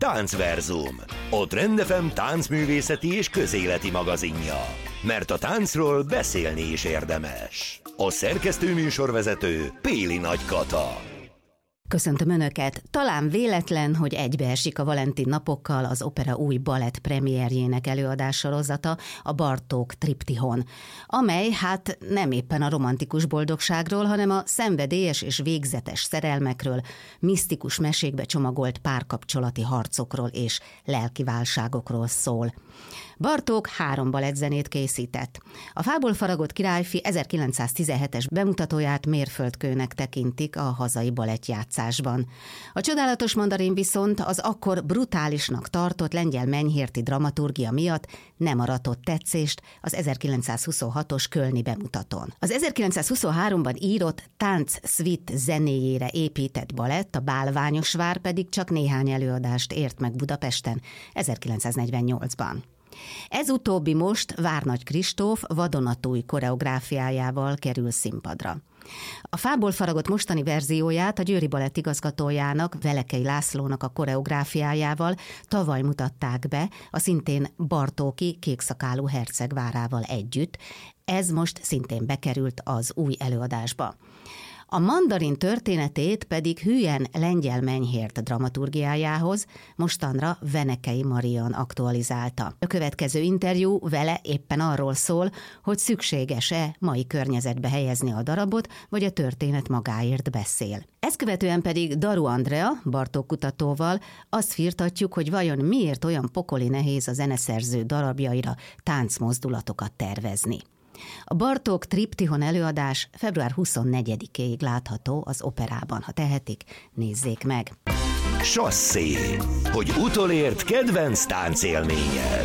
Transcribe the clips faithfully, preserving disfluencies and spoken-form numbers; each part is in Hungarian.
Táncverzum, a Trend ef em táncművészeti és közéleti magazinja. Mert a táncról beszélni is érdemes. A szerkesztő műsorvezető Péli Nagy Kata. Köszöntöm Önöket! Talán véletlen, hogy egybeesik a Valentin napokkal az opera új balett premierjének előadássorozata, a Bartók Triptihon, amely hát nem éppen a romantikus boldogságról, hanem a szenvedélyes és végzetes szerelmekről, misztikus mesékbe csomagolt párkapcsolati harcokról és lelki válságokról szól. Bartók három balettzenét készített. A fából faragott királyfi ezerkilencszáztizenhetes bemutatóját mérföldkőnek tekintik a hazai balettjátszásban. A csodálatos mandarin viszont az akkor brutálisnak tartott lengyel menyhérti dramaturgia miatt nem aratott tetszést az ezerkilencszázhuszonhatos kölni bemutatón. Az ezerkilencszázhuszonháromban írott Tánc Suite zenéjére épített balett, a Bálványos vár pedig csak néhány előadást ért meg Budapesten ezerkilencszáznegyvennyolcban. Ez utóbbi most Várnagy Kristóf vadonatúj koreográfiájával kerül színpadra. A fából faragott mostani verzióját a Győri Balett igazgatójának, Velekei Lászlónak a koreográfiájával tavaly mutatták be a szintén bartóki Kékszakálú herceg várával együtt. Ez most szintén bekerült az új előadásba. A mandarin történetét pedig hülyen lengyel menyhért dramaturgiájához mostanra Venekei Marian aktualizálta. A következő interjú vele éppen arról szól, hogy szükséges-e mai környezetbe helyezni a darabot, vagy a történet magáért beszél. Ezt követően pedig Daru Andrea, Bartók kutatóval azt firtatjuk, hogy vajon miért olyan pokoli nehéz a zeneszerző darabjaira táncmozdulatokat tervezni. A Bartók Triptihon előadás február huszonnegyedikéig látható az operában. Ha tehetik, nézzék meg! Sasszé, hogy utolért kedvenc táncélményed.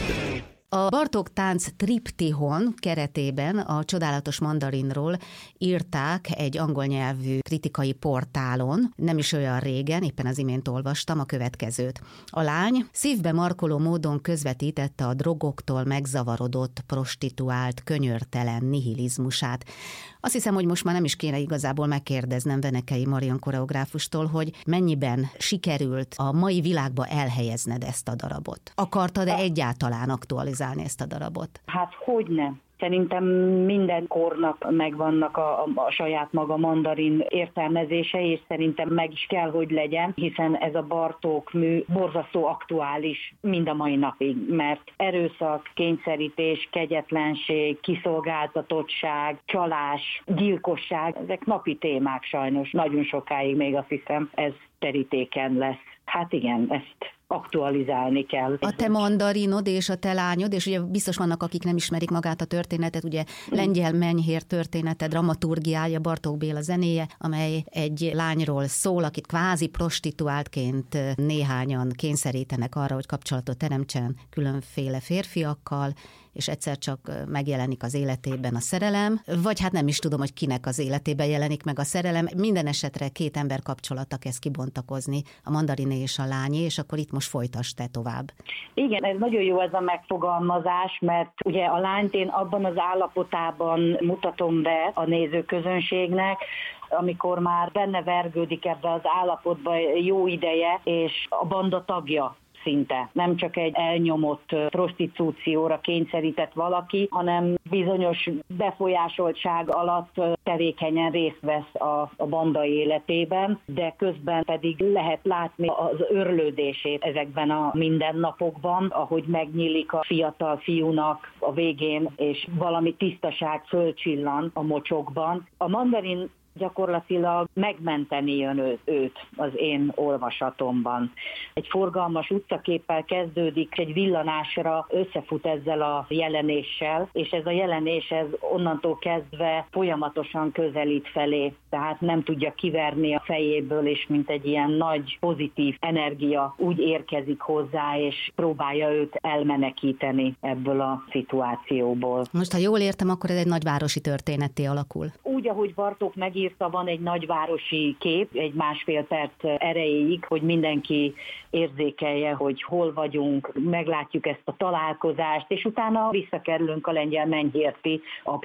A Bartók Tánc Triptihon keretében a csodálatos mandarinról írták egy angol nyelvű kritikai portálon, nem is olyan régen, éppen az imént olvastam a következőt. A lány szívbe markoló módon közvetítette a drogoktól megzavarodott, prostituált, könyörtelen nihilizmusát. Azt hiszem, hogy most már nem is kéne igazából megkérdeznem Venekei Marian koreográfustól, hogy mennyiben sikerült a mai világba elhelyezned ezt a darabot. Akartad-e egyáltalán aktualizálni ezt a darabot? Hát hogyne. Szerintem minden kornak megvannak a, a, a saját maga mandarin értelmezése, és szerintem meg is kell, hogy legyen, hiszen ez a Bartók mű borzasztó aktuális mind a mai napig, mert erőszak, kényszerítés, kegyetlenség, kiszolgáltatottság, csalás, gyilkosság, ezek napi témák sajnos. Nagyon sokáig még azt hiszem ez terítéken lesz. Hát igen, ezt aktualizálni kell. A te mandarinod és a te lányod, és ugye biztos vannak, akik nem ismerik magát a történetet, ugye lengyel menyhér története, dramaturgiája, Bartók Béla zenéje, amely egy lányról szól, akit kvázi prostituáltként néhányan kényszerítenek arra, hogy kapcsolatot teremtsen különféle férfiakkal, és egyszer csak megjelenik az életében a szerelem, vagy hát nem is tudom, hogy kinek az életében jelenik meg a szerelem. Minden esetre két ember kapcsolata kezd kibontakozni, a mandariné és a lányé, és akkor itt most folytass te tovább. Igen, ez nagyon jó ez a megfogalmazás, mert ugye a lányt én abban az állapotában mutatom be a nézőközönségnek, amikor már benne vergődik ebbe az állapotba jó ideje, és a banda tagja szinte. Nem csak egy elnyomott prostitúcióra kényszerített valaki, hanem bizonyos befolyásoltság alatt tevékenyen részt vesz a, a banda életében, de közben pedig lehet látni az örlődését ezekben a mindennapokban, ahogy megnyílik a fiatal fiúnak a végén, és valami tisztaság fölcsillan a mocsokban. A mandarin gyakorlatilag megmenteni jön ő, őt az én olvasatomban. Egy forgalmas utcaképpel kezdődik, egy villanásra összefut ezzel a jelenéssel, és ez a jelenés ez onnantól kezdve folyamatosan közelít felé, tehát nem tudja kiverni a fejéből, és mint egy ilyen nagy pozitív energia úgy érkezik hozzá, és próbálja őt elmenekíteni ebből a szituációból. Most, ha jól értem, akkor ez egy nagyvárosi történetté alakul. Úgy, ahogy Bartók megírta, van egy nagyvárosi kép, egy másfél perc erejéig, hogy mindenki érzékelje, hogy hol vagyunk, meglátjuk ezt a találkozást, és utána visszakerülünk a lengyel menyhérti apacs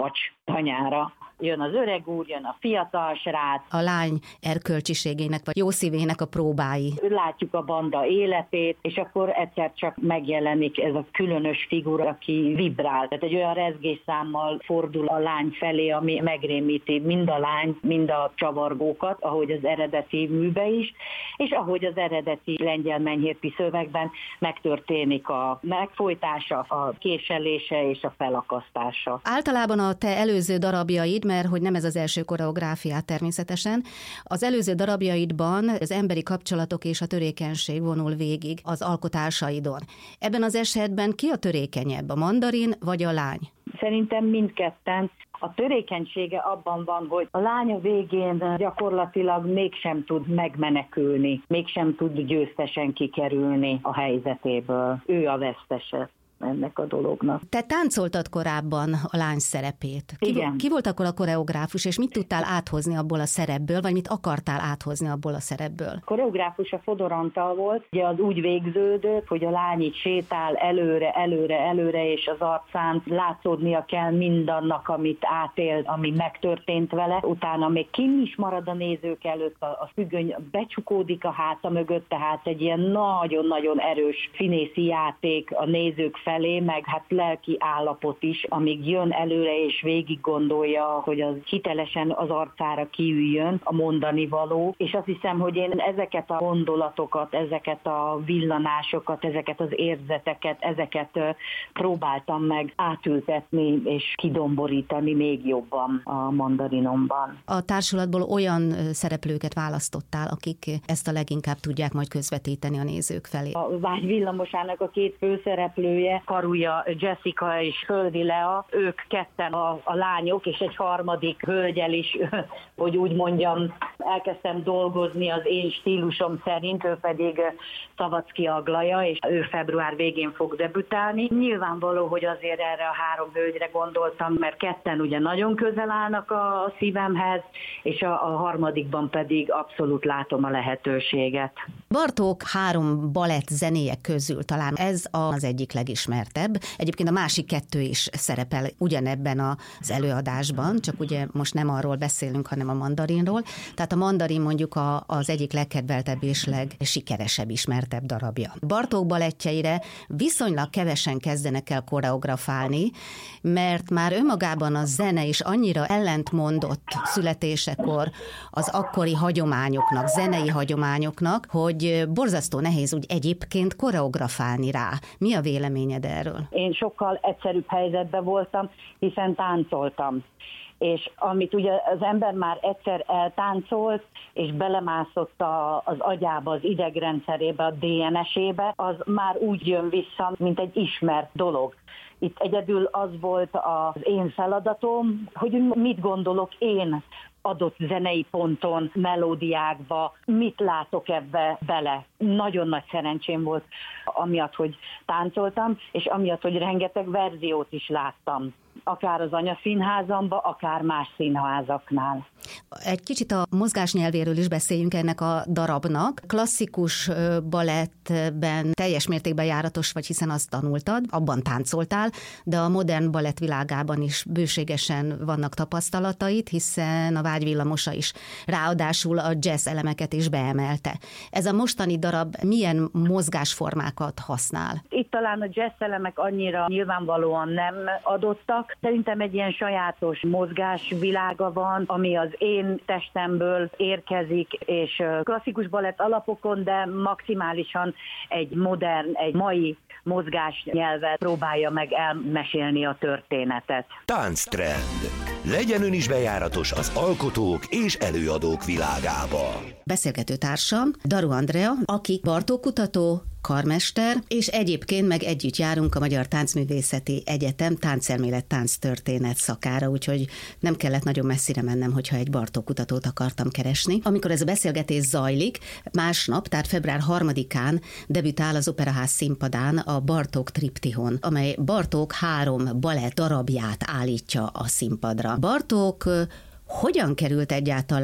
tanyára. Jön az öreg úr, jön a fiatal srác. A lány erkölcsiségének vagy jó szívének a próbái. Látjuk a banda életét, és akkor egyszer csak megjelenik ez a különös figura, aki vibrál. Tehát egy olyan rezgésszámmal fordul a lány felé, ami megrémíti mind a lány, mind a csavargókat, ahogy az eredeti műbe is, és ahogy az eredeti lengyel menyhérpi szövegben megtörténik a megfojtása, a késelése és a felakasztása. Általában a te előző darabjaid, mert hogy nem ez az első koreográfiát természetesen, az előző darabjaidban az emberi kapcsolatok és a törékenység vonul végig az alkotásaidon. Ebben az esetben ki a törékenyebb, a mandarin vagy a lány? Szerintem mindketten. A törékenysége abban van, hogy a lány a végén gyakorlatilag mégsem tud megmenekülni, mégsem tud győztesen kikerülni a helyzetéből. Ő a vesztese ennek a dolognak. Te táncoltad korábban a lány szerepét. Ki, Igen. Ki volt akkor a koreográfus, és mit tudtál áthozni abból a szerepből, vagy mit akartál áthozni abból a szerepből? A koreográfus a Fodor Antal volt. Ugye az úgy végződött, hogy a lány itt sétál előre, előre, előre, és az arcán látszódnia kell mindannak, amit átél, ami megtörtént vele. Utána még kinn is marad a nézők előtt, a, a függöny becsukódik a háta mögött, tehát egy ilyen nagyon-nagyon erős színészi játék a nézők felé, meg hát lelki állapot is, amíg jön előre és végig gondolja, hogy az hitelesen az arcára kiüljön a mondani való, és azt hiszem, hogy én ezeket a gondolatokat, ezeket a villanásokat, ezeket az érzeteket, ezeket próbáltam meg átültetni és kidomborítani még jobban a mandarinomban. A társulatból olyan szereplőket választottál, akik ezt a leginkább tudják majd közvetíteni a nézők felé? A Vágy villamosának a két főszereplője, Karuja Jessica és Földi Lea, ők ketten a, a lányok, és egy harmadik hölgyel is, hogy úgy mondjam, elkezdtem dolgozni az én stílusom szerint, ő pedig Szavacki Aglaja, és ő február végén fog debütálni. Nyilvánvaló, hogy azért erre a három hölgyre gondoltam, mert ketten ugye nagyon közel állnak a szívemhez, és a, a harmadikban pedig abszolút látom a lehetőséget. Bartók három balett zenéje közül talán ez az egyik legismertebb. Egyébként a másik kettő is szerepel ugyanebben az előadásban, csak ugye most nem arról beszélünk, hanem a mandarinról. Tehát a mandarin mondjuk a, az egyik legkedveltebb és legsikeresebb, ismertebb darabja. Bartók balettjeire viszonylag kevesen kezdenek el koreografálni, mert már önmagában a zene is annyira ellentmondott születésekor az akkori hagyományoknak, zenei hagyományoknak, hogy borzasztó nehéz úgy egyébként koreografálni rá. Mi a véleményed erről? Én sokkal egyszerűbb helyzetben voltam, hiszen táncoltam. És amit ugye az ember már egyszer eltáncolt, és belemászott a, az agyába, az idegrendszerébe, a dé en es-ébe, az már úgy jön vissza, mint egy ismert dolog. Itt egyedül az volt az én feladatom, hogy mit gondolok én adott zenei ponton, melódiákba, mit látok ebbe bele. Nagyon nagy szerencsém volt, amiatt, hogy táncoltam, és amiatt, hogy rengeteg verziót is láttam. Akár az anyaszínházamba, akár más színházaknál. Egy kicsit a mozgásnyelvéről is beszéljünk ennek a darabnak. Klasszikus balettben teljes mértékben járatos vagy, hiszen azt tanultad, abban táncoltál, de a modern balett világában is bőségesen vannak tapasztalataid, hiszen a Vágy villamosa is ráadásul a jazz elemeket is beemelte. Ez a mostani darab milyen mozgásformákat használ? Itt talán a jazz elemek annyira nyilvánvalóan nem adottak. Szerintem egy ilyen sajátos mozgásvilága van, ami az én testemből érkezik, és klasszikus balett alapokon, de maximálisan egy modern, egy mai mozgásnyelvet próbálja meg elmesélni a történetet. Tánctrend. Legyen ön is bejáratos az alkotók és előadók világába. Beszélgető társam Daru Andrea, aki Bartók kutató, karmester, és egyébként meg együtt járunk a Magyar Táncművészeti Egyetem táncelmélet tánctörténet szakára, úgyhogy nem kellett nagyon messzire mennem, hogyha egy Bartók kutatót akartam keresni. Amikor ez a beszélgetés zajlik, másnap, tehát február harmadikán debütál az Operaház színpadán a Bartók Triptihon, amely Bartók három balett darabját állítja a színpadra. Bartók hogyan került egyáltalán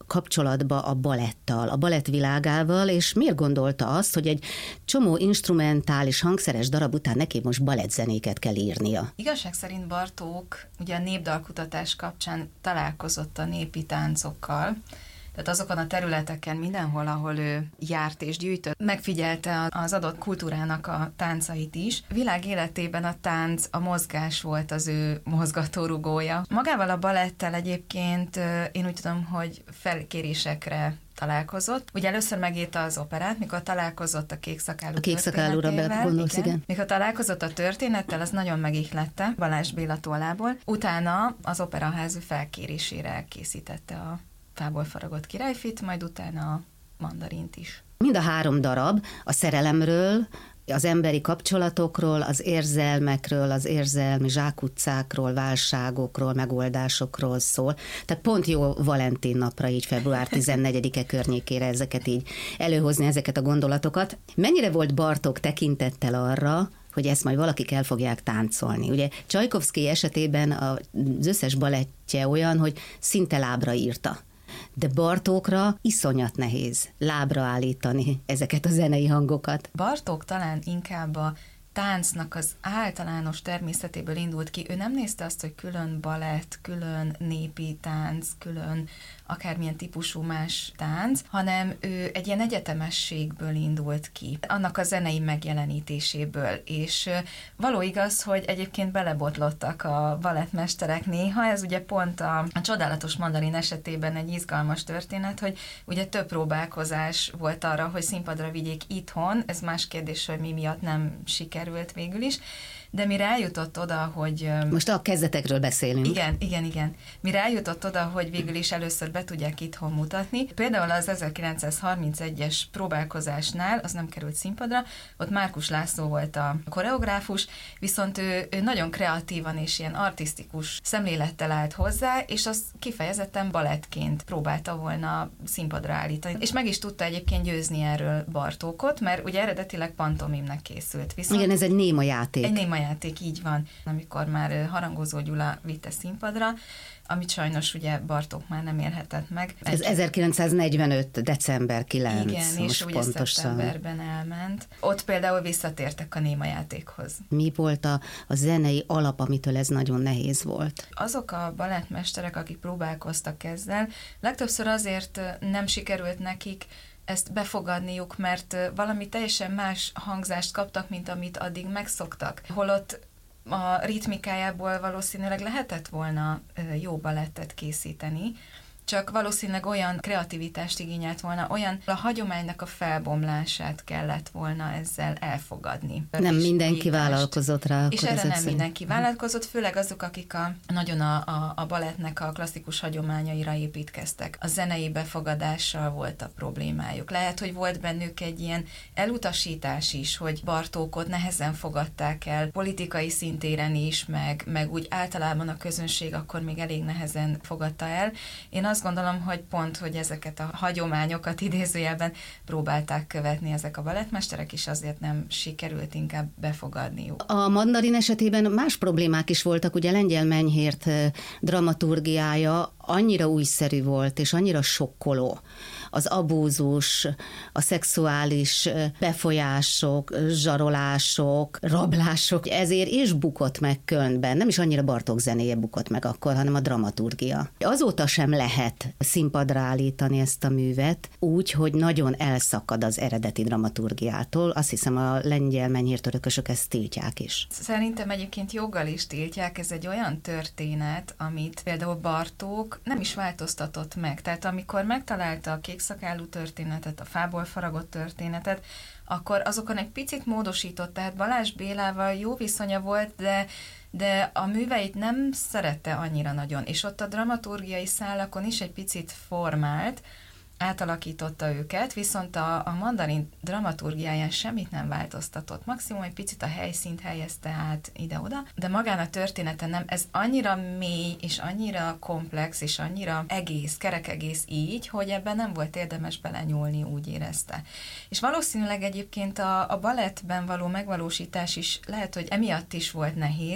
kapcsolatba a balettal, a balett világával, és miért gondolta azt, hogy egy csomó instrumentális, hangszeres darab után neki most balettzenéket kell írnia? Igazság szerint Bartók ugye a népdalkutatás kapcsán találkozott a népi táncokkal, tehát azokon a területeken mindenhol, ahol ő járt és gyűjtött, megfigyelte az adott kultúrának a táncait is. Világ életében a tánc, a mozgás volt az ő mozgatórugója. Magával a balettel egyébként én úgy tudom, hogy felkérésekre találkozott. Ugye először megírta az operát, mikor találkozott a Kékszakálú A Kékszakálúra gondolsz, igen. igen. Mikor találkozott a történettel, az nagyon megihlette Balázs Béla tollából. Utána az Operaház felkérésére készítette a Fából faragott királyfit, majd utána a Mandarint is. Mind a három darab a szerelemről, az emberi kapcsolatokról, az érzelmekről, az érzelmi zsákutcákról, válságokról, megoldásokról szól. Tehát pont jó Valentin napra, így február tizennegyedike környékére ezeket így előhozni, ezeket a gondolatokat. Mennyire volt Bartók tekintettel arra, hogy ezt majd valakik el fogják táncolni? Ugye Csajkovszky esetében az összes balettje olyan, hogy szinte lábra írta. De Bartókra iszonyat nehéz lábra állítani ezeket a zenei hangokat. Bartók talán inkább a táncnak az általános természetéből indult ki. Ő nem nézte azt, hogy külön balett, külön népi tánc, külön akármilyen típusú más tánc, hanem ő egy ilyen egyetemességből indult ki, annak a zenei megjelenítéséből, és való igaz, hogy egyébként belebotlottak a balettmesterek néha, ez ugye pont a, a Csodálatos Mandarin esetében egy izgalmas történet, hogy ugye több próbálkozás volt arra, hogy színpadra vigyék itthon, ez más kérdés, hogy mi miatt nem sikerült végül is, de mire eljutott oda, hogy... Most a kezdetekről beszélünk. Igen, igen, igen. Mire eljutott oda, hogy végül is először be tudják itthon mutatni. Például az ezerkilencszázharmincegyes próbálkozásnál, az nem került színpadra, ott Márkus László volt a koreográfus, viszont ő, ő nagyon kreatívan és ilyen artisztikus szemlélettel állt hozzá, és az kifejezetten balettként próbálta volna színpadra állítani. És meg is tudta egyébként győzni erről Bartókot, mert ugye eredetileg pantomimnek készült. Viszont igen, ez egy néma játék. Egy néma játék, így van. Amikor már Harangozó Gyula vitte színpadra, amit sajnos ugye Bartók már nem élhetett meg. Ez ezerkilencszáznegyvenöt. december kilencedike. Igen, és ugye pontosan. Szeptemberben elment. Ott például visszatértek a néma játékhoz. Mi volt a, a zenei alap, amitől ez nagyon nehéz volt? Azok a balettmesterek, akik próbálkoztak ezzel, legtöbbször azért nem sikerült nekik ezt befogadniuk, mert valami teljesen más hangzást kaptak, mint amit addig megszoktak. Holott a ritmikájából valószínűleg lehetett volna jó balettet készíteni, csak valószínűleg olyan kreativitást igényelt volna, olyan a hagyománynak a felbomlását kellett volna ezzel elfogadni. Nem mindenki vállalkozott rá. És erre nem mindenki vállalkozott, főleg azok, akik a, nagyon a, a, a balettnek a klasszikus hagyományaira építkeztek. A zenei befogadással volt a problémájuk. Lehet, hogy volt bennük egy ilyen elutasítás is, hogy Bartókot nehezen fogadták el politikai szintéren is, meg, meg úgy általában a közönség akkor még elég nehezen fogadta el. Én azt gondolom, hogy pont, hogy ezeket a hagyományokat idézőjelben próbálták követni ezek a balettmesterek, és azért nem sikerült inkább befogadniuk. A Mandarin esetében más problémák is voltak, ugye Lengyel Menyhért dramaturgiája annyira újszerű volt, és annyira sokkoló. Az abúzus, a szexuális befolyások, zsarolások, rablások, ezért is bukott meg Kölnben. Nem is annyira Bartók zenéje bukott meg akkor, hanem a dramaturgia. Azóta sem lehet színpadra állítani ezt a művet úgy, hogy nagyon elszakad az eredeti dramaturgiától. Azt hiszem, a lengyel Menyhért örökösök ezt tiltják is. Szerintem egyébként joggal is tiltják. Ez egy olyan történet, amit például Bartók nem is változtatott meg. Tehát amikor megtalálta a Kékszakálú történetet, a Fából faragott történetet, akkor azokon egy picit módosított, tehát Balázs Bélával jó viszonya volt, de, de a műveit nem szerette annyira nagyon, és ott a dramaturgiai szálakon is egy picit formált, átalakította őket, viszont a, a Mandarin dramaturgiáján semmit nem változtatott. Maximum egy picit a helyszínt helyezte át ide-oda, de magán a történeten nem. Ez annyira mély, és annyira komplex, és annyira egész, kerek egész így, hogy ebben nem volt érdemes belenyúlni, úgy érezte. És valószínűleg egyébként a, a balettben való megvalósítás is lehet, hogy emiatt is volt nehéz,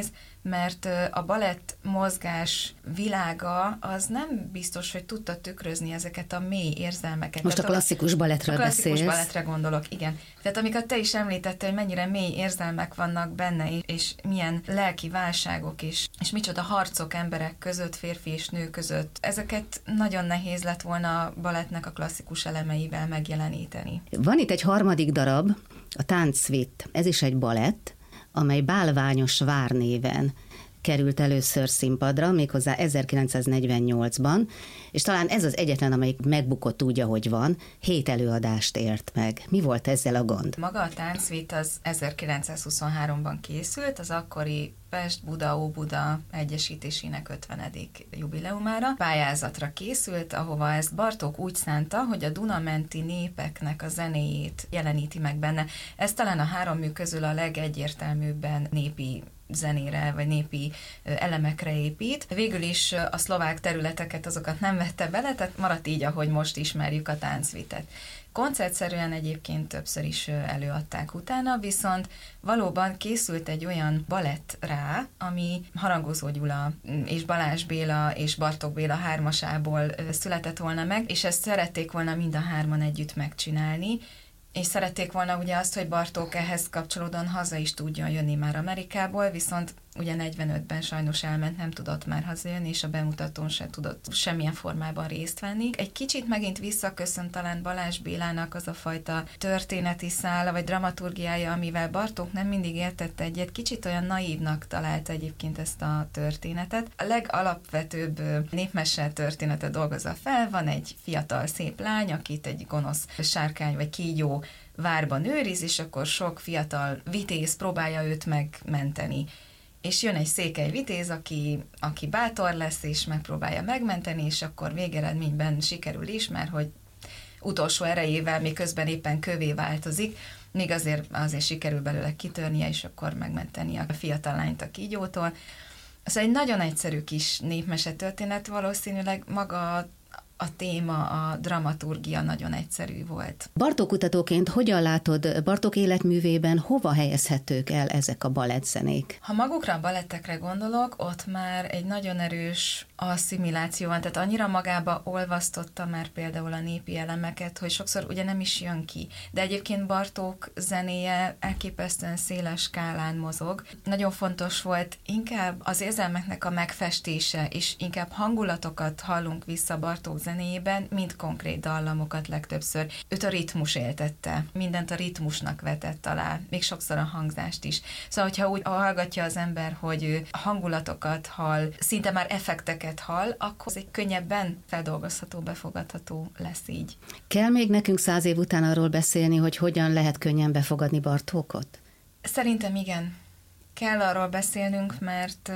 mert a balett mozgás világa az nem biztos, hogy tudta tükrözni ezeket a mély érzelmeket. Most Tehát a klasszikus balettről beszélsz. A klasszikus balettre gondolok, igen. Tehát amiket te is említettél, hogy mennyire mély érzelmek vannak benne, és milyen lelki válságok is, és micsoda harcok emberek között, férfi és nő között. Ezeket nagyon nehéz lett volna a balettnek a klasszikus elemeivel megjeleníteni. Van itt egy harmadik darab, a Táncvitt. Ez is egy balett, amely Bálványos vár néven került először színpadra, méghozzá ezerkilencszáznegyvennyolcban, és talán ez az egyetlen, amelyik megbukott úgy, ahogy van, hét előadást ért meg. Mi volt ezzel a gond? Maga a Táncvitt az ezerkilencszázhuszonháromban készült, az akkori Pest-Buda-Óbuda egyesítésének ötvenedik jubileumára. Pályázatra készült, ahova ezt Bartók úgy szánta, hogy a Duna-menti népeknek a zenéjét jeleníti meg benne. Ez talán a három mű közül a legegyértelműbben népi zenére, vagy népi elemekre épít. Végül is a szlovák területeket, azokat nem vette bele, tehát maradt így, ahogy most ismerjük a Táncvittet. Koncertszerűen egyébként többször is előadták utána, viszont valóban készült egy olyan balett rá, ami Harangozó Gyula és Balázs Béla és Bartók Béla hármasából született volna meg, és ezt szerették volna mind a hárman együtt megcsinálni, és szerették volna ugye azt, hogy Bartók ehhez kapcsolódóan haza is tudjon jönni már Amerikából, viszont ugye negyvenötben sajnos elment, nem tudott már hazajönni, és a bemutatón se tudott semmilyen formában részt venni. Egy kicsit megint visszaköszön talán Balázs Bélának az a fajta történeti szála, vagy dramaturgiája, amivel Bartók nem mindig értett egyet, kicsit olyan naívnak találta egyébként ezt a történetet. A legalapvetőbb népmese történetet dolgozza fel, van egy fiatal szép lány, akit egy gonosz sárkány vagy kígyó várban őriz, és akkor sok fiatal vitéz próbálja őt megmenteni. És jön egy székely vitéz, aki, aki bátor lesz, és megpróbálja megmenteni, és akkor végeredményben sikerül is, mert hogy utolsó erejével, még közben éppen kövé változik, még azért, azért sikerül belőle kitörnie, és akkor megmenteni a fiatal lányt a kígyótól. Ez egy nagyon egyszerű kis népmese történet, valószínűleg maga a téma, a dramaturgia nagyon egyszerű volt. Bartók kutatóként hogyan látod, Bartók életművében hova helyezhetők el ezek a balettzenék? Ha magukra a balettekre gondolok, ott már egy nagyon erős asszimiláció van, tehát annyira magába olvasztotta már például a népi elemeket, hogy sokszor ugye nem is jön ki. De egyébként Bartók zenéje elképesztően széles skálán mozog. Nagyon fontos volt inkább az érzelmeknek a megfestése, és inkább hangulatokat hallunk vissza Bartók zenéjében, mint konkrét dallamokat legtöbbször. Őt a ritmus éltette, mindent a ritmusnak vetett alá, még sokszor a hangzást is. Szóval, hogyha úgy hallgatja az ember, hogy hangulatokat hall, szinte már effekteket hall, akkor ez egy könnyebben feldolgozható, befogadható lesz így. Kell még nekünk száz év után arról beszélni, hogy hogyan lehet könnyen befogadni Bartókot? Szerintem igen. Kell arról beszélnünk, mert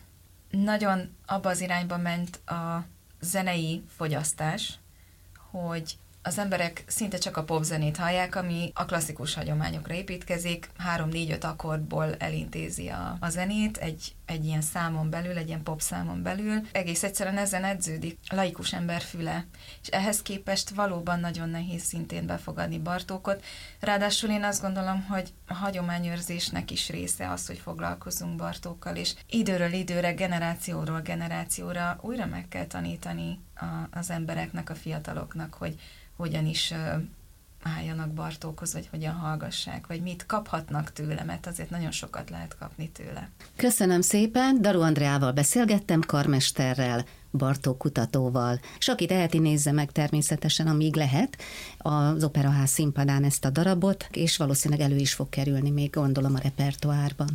nagyon abba az irányba ment a zenei fogyasztás, hogy az emberek szinte csak a popzenét hallják, ami a klasszikus hagyományokra építkezik, három-négy-öt akkordból elintézi a, a zenét, egy, egy ilyen számon belül, egy ilyen pop számon belül. Egész egyszerűen ezen edződik a laikus ember füle, és ehhez képest valóban nagyon nehéz szintén befogadni Bartókot. Ráadásul én azt gondolom, hogy a hagyományőrzésnek is része az, hogy foglalkozunk Bartókkal, és időről időre, generációról generációra újra meg kell tanítani a, az embereknek, a fiataloknak, hogy hogyan is uh, álljanak Bartókhoz, vagy hogyan hallgassák, vagy mit kaphatnak tőle, mert azért nagyon sokat lehet kapni tőle. Köszönöm szépen, Daru Andreával beszélgettem, karmesterrel, Bartók kutatóval. És aki teheti, nézze meg természetesen, amíg lehet, az Operaház színpadán ezt a darabot, és valószínűleg elő is fog kerülni még, gondolom, a repertoárban.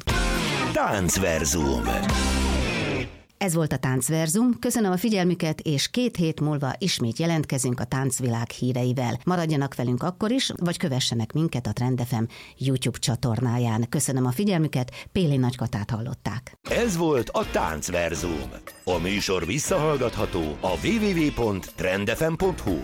Táncverzum. Ez volt a Táncverzum, köszönöm a figyelmüket, és két hét múlva ismét jelentkezünk a táncvilág híreivel. Maradjanak velünk akkor is, vagy kövessenek minket a Trend ef em YouTube csatornáján. Köszönöm a figyelmüket, Péli Nagykatát hallották. Ez volt a Táncverzum. A műsor visszahallgatható a double-u double-u double-u pont trend f m pont h u.